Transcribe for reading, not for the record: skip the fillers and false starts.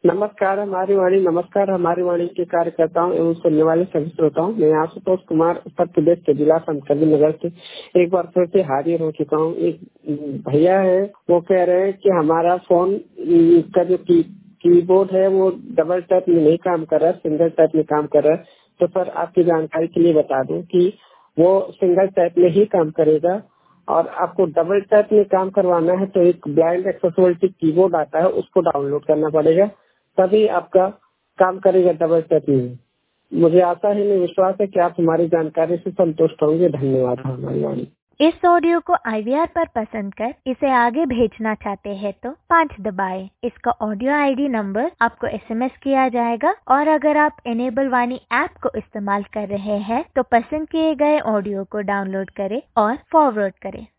नमस्कार हमारी वाणी, नमस्कार हमारी वाणी के कार्यकर्ताओं एवं सुनने वाले सभी श्रोताओं। मैं आशुतोष कुमार उत्तर प्रदेश के जिला संतकबीर नगर से एक बार फिर से हाजिर हो चुका हूँ। एक भैया है, वो कह रहे हैं कि हमारा फोन का जो कीबोर्ड है वो डबल टैप में नहीं काम कर रहा है, सिंगल टैप में काम कर रहा है। तो सर आपकी जानकारी के लिए बता दूं कि वो सिंगल टैप में ही काम करेगा और आपको डबल टैप में काम करवाना है तो एक ब्लाइंड एक्सेसिबिलिटी कीबोर्ड आता है, उसको डाउनलोड करना पड़ेगा, तभी आपका काम करेगा डबल टैप में। मुझे आशा है, नहीं विश्वास है कि आप हमारी जानकारी से संतुष्ट होंगे। धन्यवाद हमारी वाणी। इस ऑडियो को IVR पर पसंद कर इसे आगे भेजना चाहते हैं तो 5 दबाएं। इसका ऑडियो ID नंबर आपको SMS किया जाएगा और अगर आप इनेबल वाणी ऐप को इस्तेमाल कर रहे हैं तो पसंद किए गए ऑडियो को डाउनलोड करें और फॉरवर्ड करें।